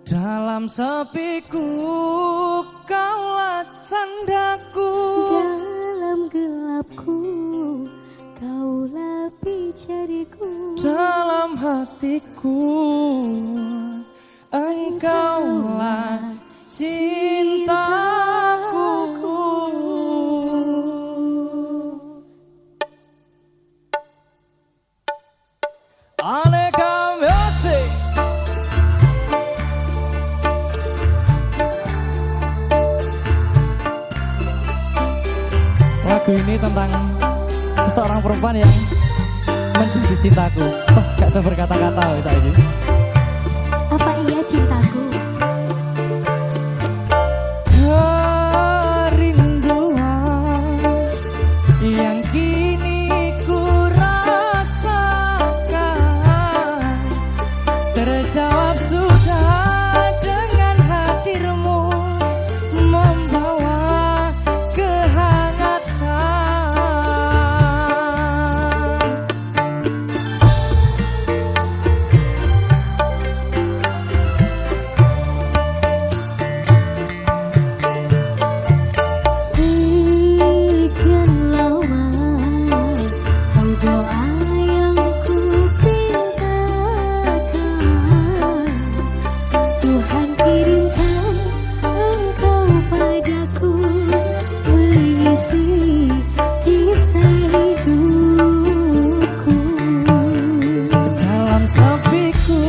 Dalam sepiku kaulah candaku, dalam gelapku kaulah bijariku, dalam hatiku engkaulah cintaku. Aneka musik. Lagu ini tentang seseorang perempuan yang menjadi cintaku. Oh, gak bisa berkata-kata bisa ini. Apa iya cintaku? Kerinduan yang kini ku rasakan terjawab sudah dengan hadirmu, membawa kehangatan. Sekian lama kau doa yang ku pintakan, Tuhan kirimkan engkau padaku, mengisi kisah hidupku. Dalam sepiku